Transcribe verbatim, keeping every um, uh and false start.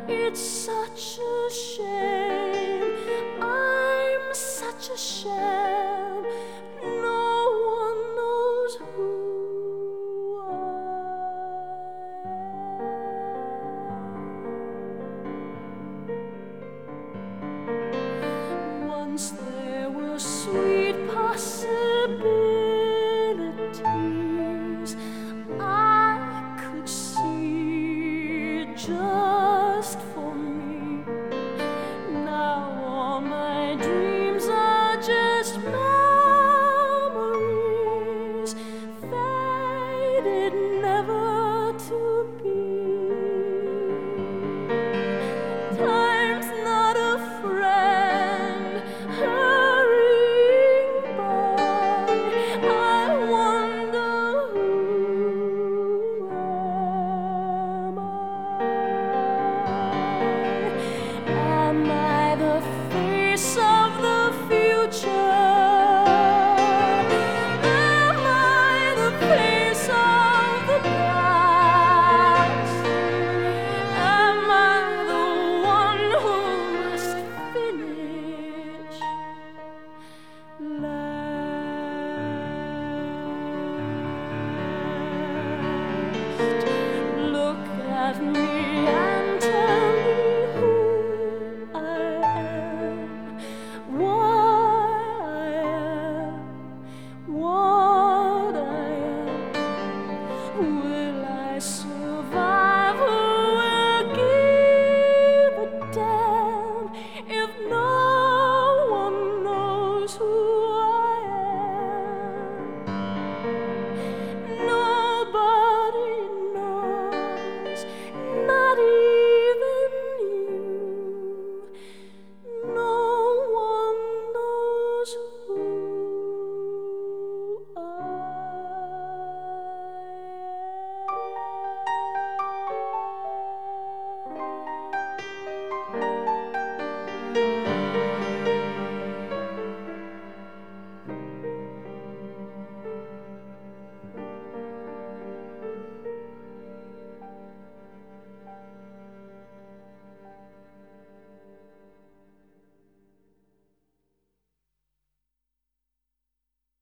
It's such a shame, I'm such a shame, no one knows who I am. Once there were sweet possibilities I could see just for me. Now all my dreams are just memories, faded never to be. Time's not a friend hurrying by. I wonder who am I? Am I the face of the future? Am I the face of the past? Am I the one who must finish last? Look at me.